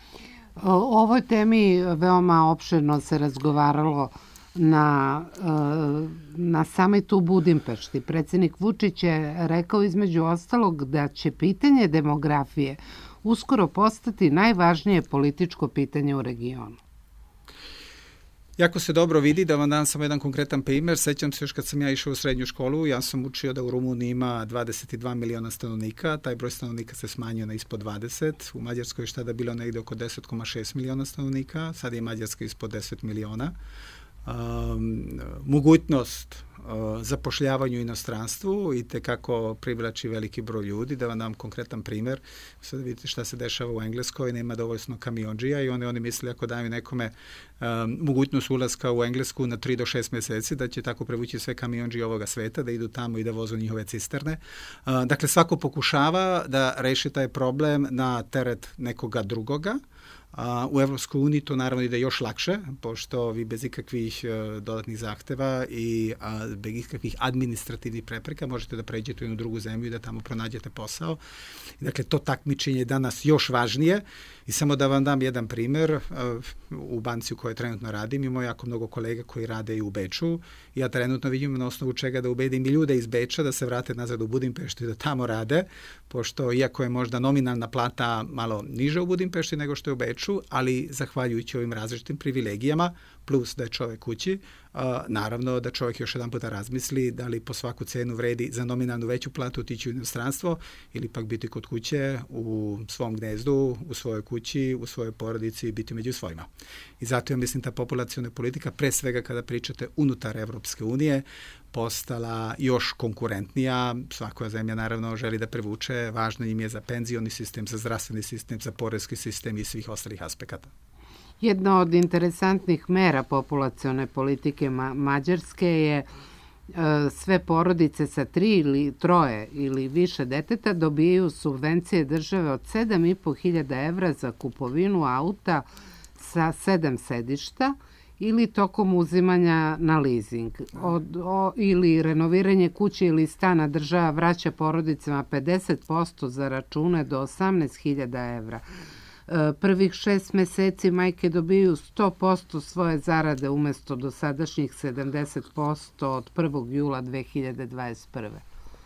O ovoj temi veoma opširno se razgovaralo na, na samitu u Budimpešti. Predsednik Vučić je rekao između ostalog da će pitanje demografije uskoro postati najvažnije političko pitanje u regionu. Jako se dobro vidi, da vam dam samo jedan konkretan primer. Sećam se još kad sam ja išao u srednju školu, ja sam učio da u Rumuniji ima dvadeset dva miliona stanovnika, taj broj stanovnika se smanjio na ispod dvadeset, u Mađarskoj je šta da bilo negde oko deset zarez šest miliona stanovnika, sad je Mađarska ispod deset miliona. Um, mogućnost uh, zapošljavanju u inostranstvu i tekako privlači veliki broj ljudi. Da vam dam konkretan primer, sad vidite šta se dešava u Engleskoj, nema dovoljno kamionđija i oni, oni misle ako daju nekome um, mogućnost ulaska u Englesku na tri do šest meseci, da će tako prevući sve kamionđije ovoga sveta, da idu tamo i da vozu njihove cisterne. Uh, dakle, svako pokušava da reši taj problem na teret nekoga drugoga. A, u Evropskoj uniji to naravno ide još lakše, pošto vi bez ikakvih uh, dodatnih zahteva i a, bez ikakvih administrativnih prepreka možete da pređete u jednu drugu zemlju i da tamo pronađete posao. I, dakle, to takmičenje je danas još važnije. I samo da vam dam jedan primer, uh, u banci u kojoj trenutno radim, imamo jako mnogo kolega koji rade i u Beču. Ja trenutno vidim na osnovu čega da ubedim i ljude iz Beča da se vrate nazad u Budimpeštu i da tamo rade, pošto iako je možda nominalna plata malo niža u Budimpešti nego što je u Beču, ali zahvaljujući ovim različitim privilegijama, plus da je čovek kući, uh, naravno da čovek još jedan puta razmisli da li po svaku cenu vredi za nominalnu veću platu otići u inostranstvo ili pak biti kod kuće, u svom gnezdu, u svojoj kući, u svojoj porodici i biti među svojima. I zato ja mislim ta populaciona politika, pre svega kada pričate unutar Evropske unije, postala još konkurentnija. Svaka zemlja naravno želi da prevuče, važno im je za penzioni sistem, za zdravstveni sistem, za poreski sistem i svih ostalih aspekata. Jedna od interesantnih mera populacione politike Ma- Mađarske je sve porodice sa tri ili troje ili više deteta dobijaju subvencije države od sedam i po hiljada evra za kupovinu auta sa sedam sedišta ili tokom uzimanja na leasing. Od, o, ili renoviranje kuće ili stana država vraća porodicama pedeset posto za račune do osamnaest hiljada evra. Prvih šest meseci majke dobiju sto posto svoje zarade umesto dosadašnjih sedamdeset posto od prvog jula dve hiljade dvadeset prve.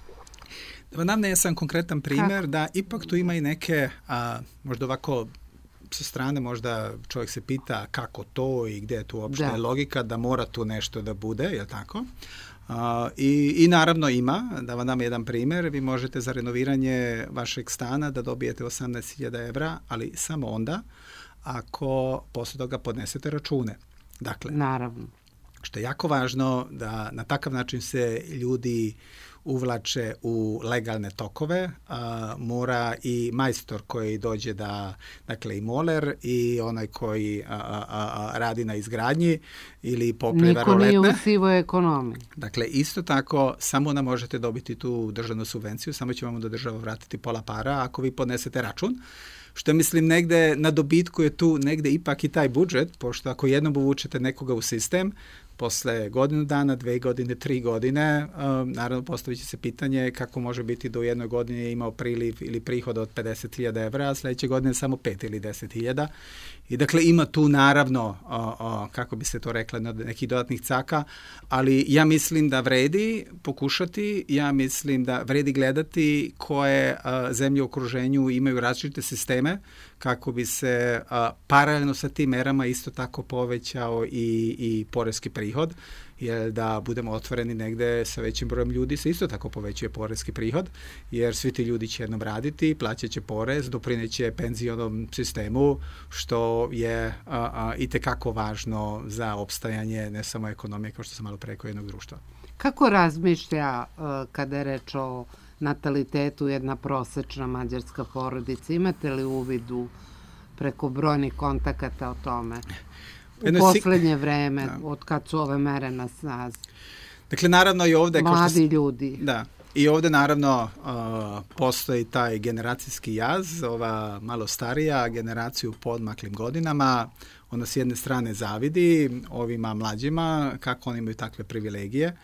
Da vam nam sam konkretan primjer Kako? Da ipak tu ima i neke, a, možda ovako sa strane možda čovjek se pita kako to i gdje je tu uopšte da. logika da mora tu nešto da bude, je li tako? Uh, i, I naravno ima, da vam dam jedan primjer, vi možete za renoviranje vašeg stana da dobijete osamnaest hiljada evra, ali samo onda ako posle toga podnesete račune. Dakle, naravno. Što je jako važno da na takav način se ljudi uvlače u legalne tokove, a, mora i majstor koji dođe da, dakle i moler i onaj koji a, a, a, radi na izgradnji ili popliva roletne. Niko nije u sivoj ekonomiji. Dakle, isto tako, samo nam možete dobiti tu državnu subvenciju, samo će vam da država vratiti pola para ako vi podnesete račun. Što mislim negde na dobitku je tu negde ipak i taj budžet, pošto ako jednom uvučete nekoga u sistem, posle godinu dana, dve godine, tri godine, um, naravno postavit će se pitanje kako može biti da u jednoj godini je imao priliv ili prihod od pedeset hiljada evra, a sledeće godine samo pet ili deset hiljada. I dakle ima tu naravno, o, o, kako bi se to rekla, nekih dodatnih caka, ali ja mislim da vredi pokušati, ja mislim da vredi gledati koje a, zemlje u okruženju imaju različite sisteme kako bi se a, paralelno sa tim merama isto tako povećao i, i poreski prihod, jer da budemo otvoreni negde sa većim brojem ljudi se isto tako povećuje poreski prihod, jer svi ti ljudi će jednom raditi, plaćat će porez, doprineće penzionom sistemu, što je a, a, i tekako važno za opstajanje ne samo ekonomije, kao što sam malo preko jednog društva. Kako razmišlja a, kada je reč o natalitetu jedna prosečna mađarska porodica? Imate li uvidu preko brojnih kontakata o tome? U Jedno poslednje vreme, da. Od kad su ove mere na snazi. Dakle, naravno i ovde... Mladi kao što, ljudi. Da. I ovde naravno uh, postoji taj generacijski jaz, ova malo starija generacija u podmaklim godinama. Ona s jedne strane zavidi ovima mlađima kako oni imaju takve privilegije.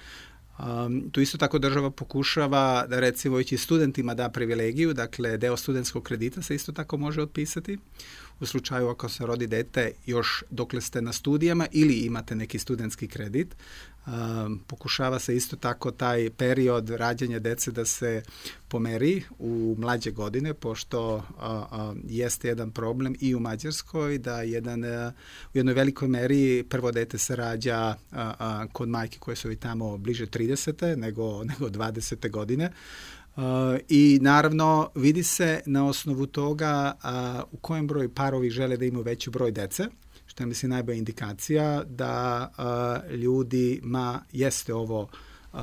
Um, tu isto tako država pokušava da recimo i studentima da privilegiju, dakle deo studentskog kredita se isto tako može otpisati u slučaju ako se rodi dete još dokle ste na studijama ili imate neki studentski kredit. Um, pokušava se isto tako taj period rađanja dece da se pomeri u mlađe godine, pošto uh, uh, jeste jedan problem i u Mađarskoj da jedan, uh, u jednoj velikoj meri prvo dete se rađa uh, uh, kod majke koje su i tamo bliže tridesete nego, nego dvadesete godine. Uh, I naravno vidi se na osnovu toga uh, u kojem broju parovi žele da imaju veći broj dece, što je mislim najbolja indikacija da uh, ljudima jeste ovo uh, uh,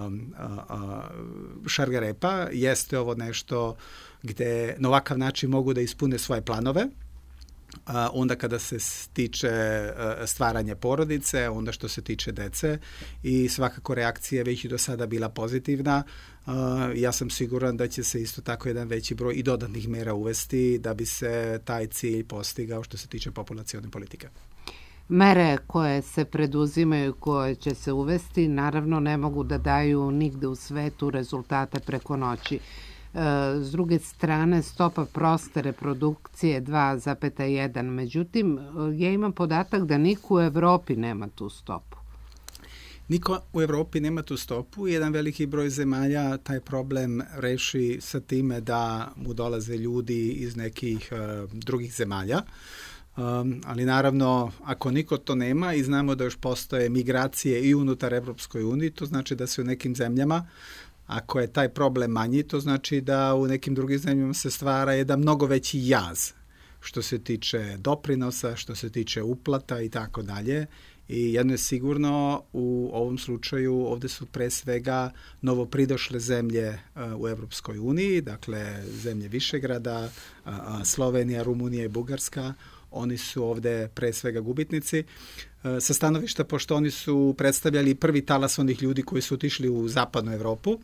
uh, šargarepa, jeste ovo nešto gde na ovakav način mogu da ispune svoje planove. Uh, onda kada se tiče uh, stvaranja porodice, onda što se tiče dece i svakako reakcija već i do sada bila pozitivna. Uh, ja sam siguran da će se isto tako jedan veći broj i dodatnih mera uvesti da bi se taj cilj postigao što se tiče populacione politike. Mere koje se preduzimaju, koje će se uvesti, naravno ne mogu da daju nigde u svetu rezultate preko noći. S druge strane, stopa proste reprodukcije je dva zarez jedan. Međutim, ja imam podatak da niko u Evropi nema tu stopu. Niko u Evropi nema tu stopu. Jedan veliki broj zemalja taj problem reši sa time da mu dolaze ljudi iz nekih uh, drugih zemalja. Um, ali naravno, ako niko to nema i znamo da još postoje migracije i unutar Evropskoj uniji, to znači da se u nekim zemljama, ako je taj problem manji, to znači da u nekim drugim zemljama se stvara jedan mnogo veći jaz što se tiče doprinosa, što se tiče uplata i tako dalje. I jedno je sigurno u ovom slučaju, ovde su pre svega novopridošle zemlje uh, u Evropskoj uniji, dakle zemlje Višegrada, uh, Slovenija, Rumunija i Bugarska. Oni su ovde pre svega gubitnici. sa stanovišta, pošto oni su predstavljali prvi talas onih ljudi koji su otišli u zapadnu Evropu.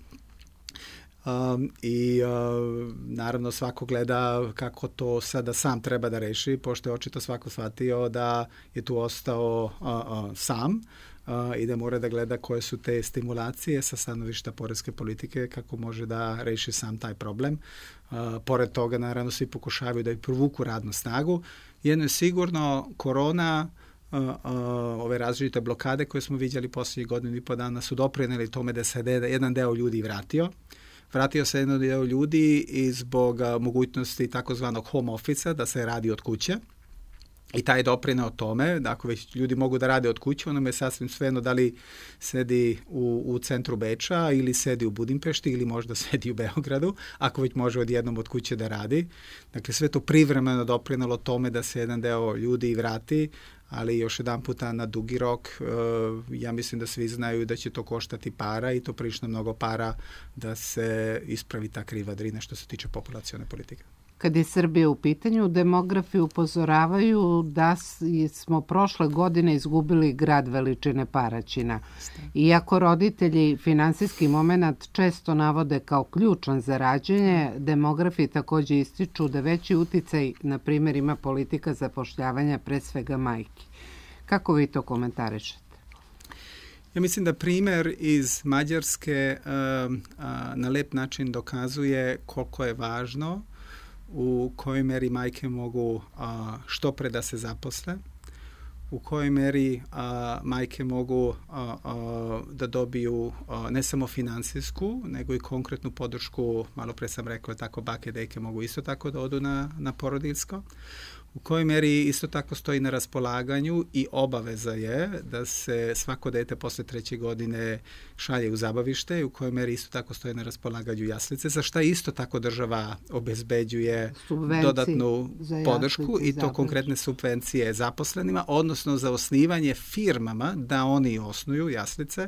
Um, i uh, naravno svako gleda kako to sada sam treba da reši, pošto je očito svako shvatio da je tu ostao uh, uh, sam uh, i da mora da gleda koje su te stimulacije sa stanovišta poreske politike, kako može da reši sam taj problem. Uh, pored toga, naravno, svi pokušavaju da provuku radnu snagu. Jedno je sigurno, korona, Uh, uh, ove različite blokade koje smo vidjeli posljednjih godinu i po dana su doprineli tome da se de, jedan deo ljudi vratio. Vratio se jedan deo ljudi i zbog uh, mogućnosti takozvanog home office-a, da se radi od kuće. I taj je doprineo tome, da ako već ljudi mogu da rade od kuće, ono je sasvim svejedno da li sedi u, u centru Beča ili sedi u Budimpešti ili možda sedi u Beogradu, ako već može odjednom od kuće da radi. Dakle, sve to privremeno doprinelo tome da se jedan deo ljudi vrati, ali još jedan puta na dugi rok, ja mislim da svi znaju da će to koštati para i to prilično mnogo para da se ispravi ta kriva drina što se tiče populacione politike. Kad je Srbija u pitanju, demografi upozoravaju da smo prošle godine izgubili grad veličine Paraćina. Iako roditelji finansijski moment često navode kao ključan za rađanje, demografi također ističu da veći uticaj, na primjer, ima politika zapošljavanja pre svega majki. Kako vi to komentarišete? Ja mislim da primjer iz Mađarske uh, uh, na lep način dokazuje koliko je važno u kojoj meri majke mogu a, što pre da se zaposle, u kojoj meri a, majke mogu a, a, da dobiju a, ne samo finansijsku, nego i konkretnu podršku, malo pre sam rekao, tako bake, deke mogu isto tako da odu na, na porodiljsko. U kojoj meri isto tako stoji na raspolaganju i obaveza je da se svako dete posle treće godine šalje u zabavište, u kojoj meri isto tako stoji na raspolaganju jaslice, za šta isto tako država obezbeđuje subvencije dodatnu podršku i to konkretne subvencije zaposlenima, odnosno za osnivanje firmama da oni osnuju jaslice.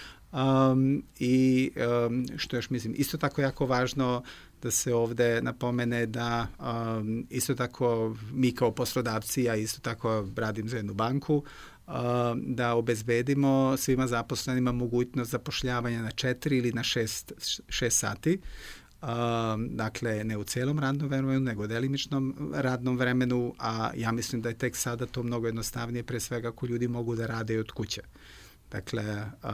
Um, i um, što još mislim, isto tako jako važno da se ovde napomene da um, isto tako mi kao poslodavci, ja isto tako radim za jednu banku, um, da obezbedimo svima zaposlenima mogućnost zapošljavanja na četiri ili na šest, šest sati. Um, dakle, ne u celom radnom vremenu, nego u delimičnom radnom vremenu, a ja mislim da je tek sada to mnogo jednostavnije, pre svega ako ljudi mogu da rade i od kuće. Dakle, uh,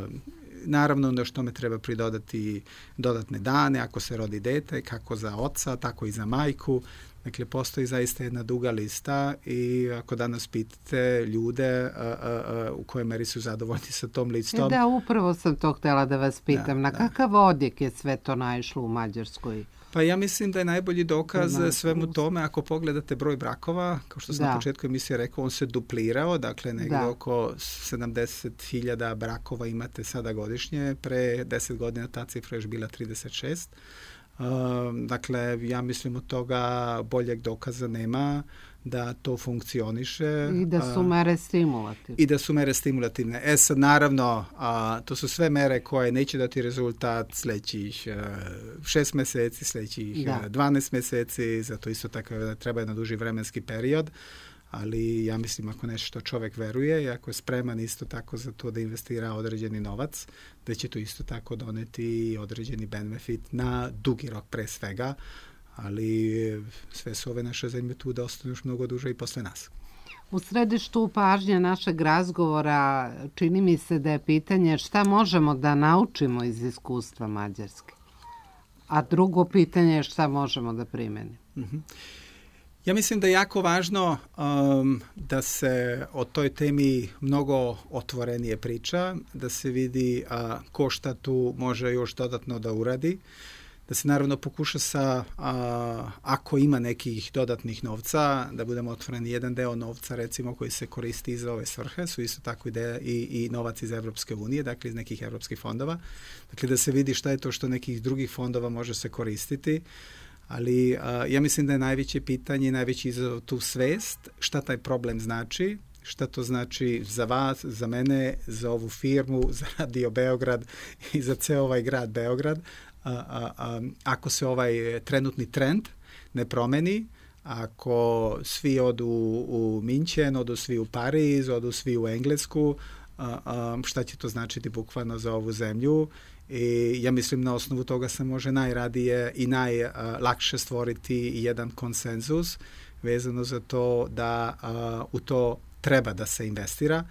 naravno da što me treba pridodati dodatne dane ako se rodi dete, kako za oca, tako i za majku. Dakle, postoji zaista jedna duga lista i ako danas pitate ljude uh, uh, u kojoj meri su zadovoljni sa tom listom. E da, upravo sam to htjela da vas pitam. Da, na kakav da. odjek je sve to naišlo u Mađarskoj? Pa ja mislim da je najbolji dokaz da, svemu tome ako pogledate broj brakova, kao što sam da. na početku emisije rekao, on se duplirao, dakle negdje da. oko sedamdeset hiljada brakova imate sada godišnje, pre deset godina ta cifra još bila trideset šest. Uh, dakle, ja mislim od toga boljeg dokaza nema da to funkcioniše. I da su mere stimulativne. I da su mere stimulativne. E sad, naravno, a, to su sve mere koje neće dati rezultat sljedećih šest meseci, sljedećih da. dvanaest meseci, zato isto tako da treba jedan duži vremenski period, ali ja mislim ako nešto čovjek veruje i ako je spreman isto tako za to da investira određeni novac, da će to isto tako doneti određeni benefit na dugi rok pre svega, ali sve su ove naše zemlje tu da ostanu još mnogo duže i posle nas. U središtu pažnje našeg razgovora čini mi se da je pitanje šta možemo da naučimo iz iskustva Mađarske. A drugo pitanje je šta možemo da primenimo. Mm-hmm. Ja mislim da je jako važno um, da se o toj temi mnogo otvorenije priča, da se vidi uh, ko šta tu može još dodatno da uradi, da se naravno pokuša sa, a, ako ima nekih dodatnih novca, da budemo otvoreni jedan deo novca recimo koji se koristi za ove svrhe, su isto tako ideja i, i novac iz Evropske unije, dakle iz nekih evropskih fondova. Dakle da se vidi šta je to što nekih drugih fondova može se koristiti, ali a, ja mislim da je najveće pitanje i najveći izazov tu svest, šta taj problem znači, šta to znači za vas, za mene, za ovu firmu, za Radio Beograd i za ceo ovaj grad Beograd. A, a, a, ako se ovaj trenutni trend ne promeni, Ako svi odu u Minčen, odu svi u Pariz, odu svi u Englesku, šta će to značiti bukvalno za ovu zemlju? I ja mislim na osnovu toga se može najradije i najlakše stvoriti jedan konsenzus vezano za to da u to treba da se investira.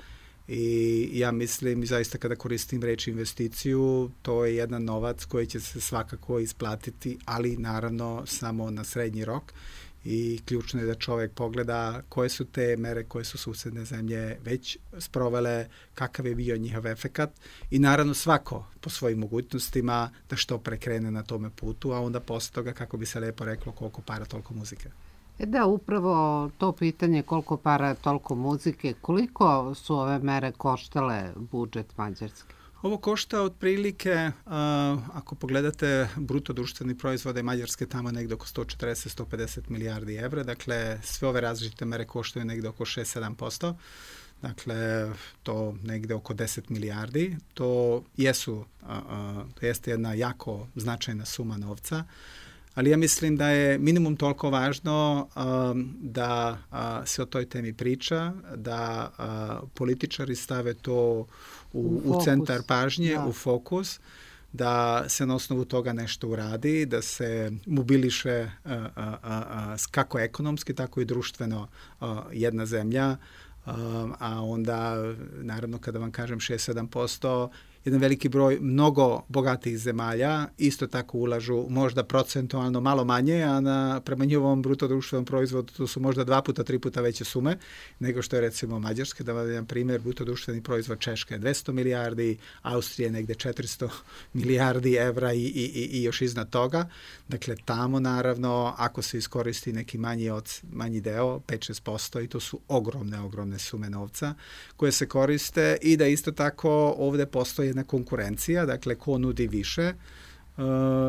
I ja mislim, zaista kada koristim reč investiciju, to je jedan novac koji će se svakako isplatiti, ali naravno samo na srednji rok. I ključno je da čovjek pogleda koje su te mere koje su susedne zemlje već sprovele, kakav je bio njihov efekat i naravno svako po svojim mogućnostima da što prekrene na tome putu, a onda posle toga, kako bi se lepo reklo, koliko para, toliko muzike. E da, upravo to pitanje koliko para, toliko muzike, koliko su ove mere koštale budžet Mađarske? Ovo košta otprilike, ako pogledate bruto društveni proizvode Mađarske, tamo negde oko sto četrdeset do sto pedeset milijardi evra, dakle sve ove različite mere koštaju negde oko šest do sedam posto, dakle to negde oko deset milijardi, to jesu, to jeste jedna jako značajna suma novca, ali ja mislim da je minimum toliko važno um, da uh, se o toj temi priča, da uh, političari stave to u, u, u centar pažnje, da. u fokus, da se na osnovu toga nešto uradi, da se mobiliše uh, uh, uh, kako ekonomski, tako i društveno uh, jedna zemlja, uh, a onda, naravno, kada vam kažem šest do sedam posto, jedan veliki broj mnogo bogatih zemalja isto tako ulažu možda procentualno malo manje, a na, prema njihovom bruto društvenom proizvodu to su možda dva puta, tri puta veće sume nego što je recimo Mađarske. Da vam jedan primjer, bruto društveni proizvod Češke je dvesta milijardi, Austrije negde četiristo milijardi evra i, i, i još iznad toga. Dakle, tamo naravno, ako se iskoristi neki manji, od, manji deo, pet do šest posto, i to su ogromne, ogromne sume novca koje se koriste i da isto tako ovde postoji jedna konkurencija, dakle ko nudi više uh,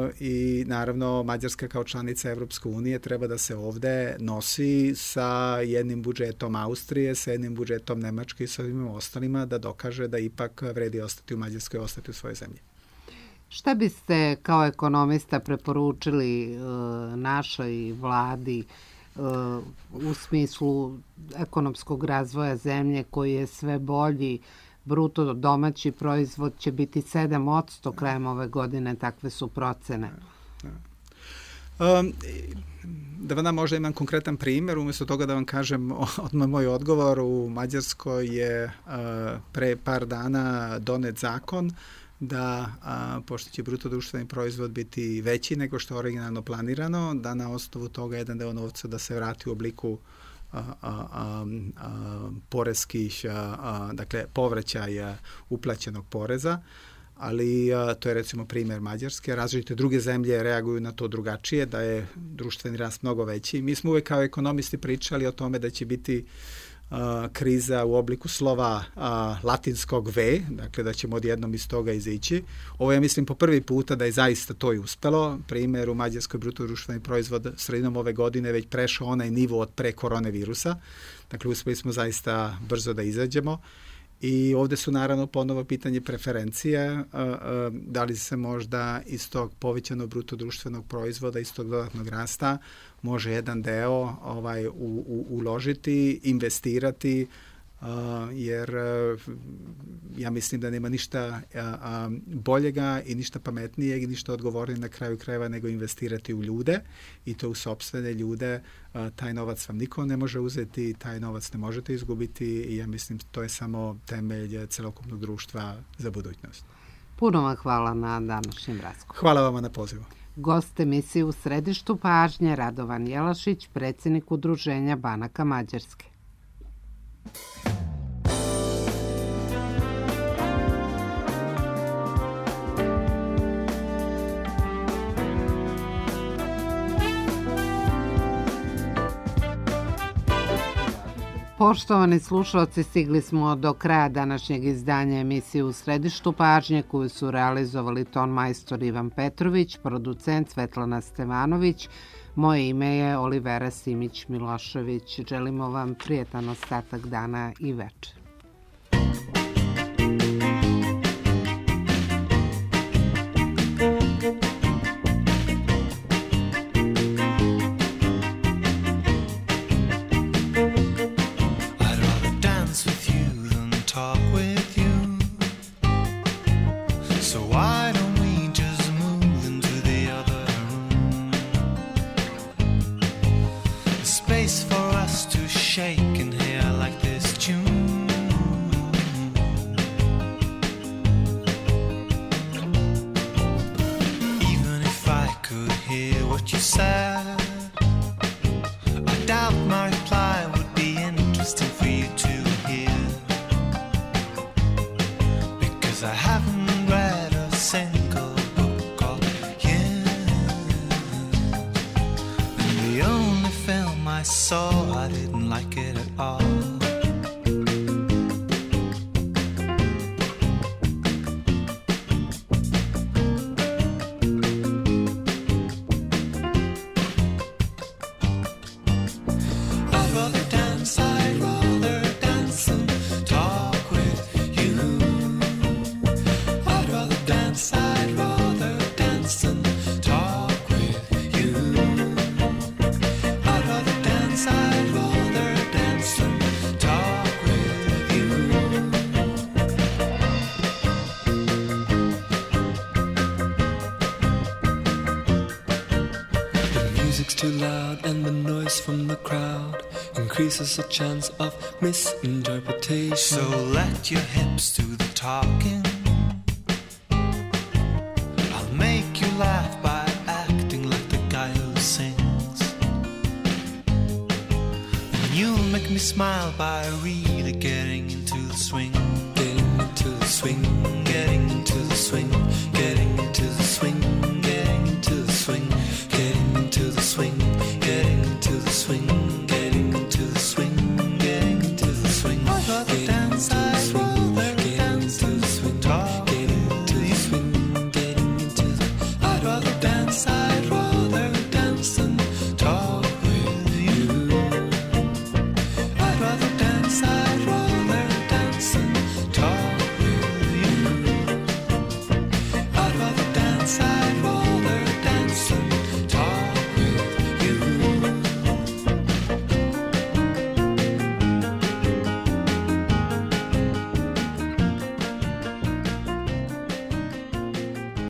i naravno Mađarska kao članica Evropske unije treba da se ovde nosi sa jednim budžetom Austrije, sa jednim budžetom Nemačke i sa ovim ostalima da dokaže da ipak vredi ostati u Mađarskoj i ostati u svojoj zemlji. Šta biste kao ekonomista preporučili uh, našoj vladi uh, u smislu ekonomskog razvoja zemlje koji je sve bolji? Bruto domaći proizvod će biti sedam posto krajem ove godine, takve su procene. Um, da vam da možda imam konkretan primjer, umjesto toga da vam kažem odmah moj odgovor, u Mađarskoj je uh, pre par dana donet zakon da, uh, pošto će bruto društveni proizvod biti veći nego što je originalno planirano, da na osnovu toga jedan deo novca da se vrati u obliku A, a, a, a, poreskih, a, a, dakle povraćaj uplaćenog poreza, ali a, to je recimo primjer Mađarske. Različite druge zemlje reaguju na to drugačije, da je društveni rast mnogo veći. Mi smo uvek kao ekonomisti pričali o tome da će biti a, kriza u obliku slova a, latinskog V, dakle da ćemo odjednom iz toga izići. Ovo ja mislim po prvi puta da je zaista to i uspelo. Primjer, u Mađarskoj bruto društveni proizvod sredinom ove godine već prešao onaj nivo od pre koronavirusa. Dakle, uspeli smo zaista brzo da izađemo. I ovde su naravno ponovo pitanje preferencije, da li se možda iz tog povećanog bruto društvenog proizvoda, iz tog dodatnog rasta, može jedan deo ovaj, u, u, uložiti, investirati, uh, jer uh, ja mislim da nema ništa uh, uh, boljega i ništa pametnijeg i ništa odgovornije na kraju krajeva nego investirati u ljude, i to u sopstvene ljude. Uh, taj novac vam niko ne može uzeti, taj novac ne možete izgubiti, i ja mislim to je samo temelj celokupnog društva za budućnost. Puno vam hvala na današnjem razgovoru. Hvala vama na pozivu. Gost emisije U središtu pažnje Radovan Jelašić, predsjednik Udruženja banaka Mađarske. Poštovani slušalci, stigli smo do kraja današnjeg izdanja emisije U središtu pažnje, koju su realizovali ton majstor Ivan Petrović, producent Svetlana Stevanović. Moje ime je Olivera Simić-Milošević. Želimo vam prijetan ostatak dana i večer. what you said. I doubt my reply would be interesting for you to hear, because I haven't read a single book of yours. And the only film I saw, I didn't like it at all. Increases a chance of misinterpretation. So let your hips do the talking. I'll make you laugh by acting like the guy who sings, and you'll make me smile by really getting into the swing. Getting into the swing.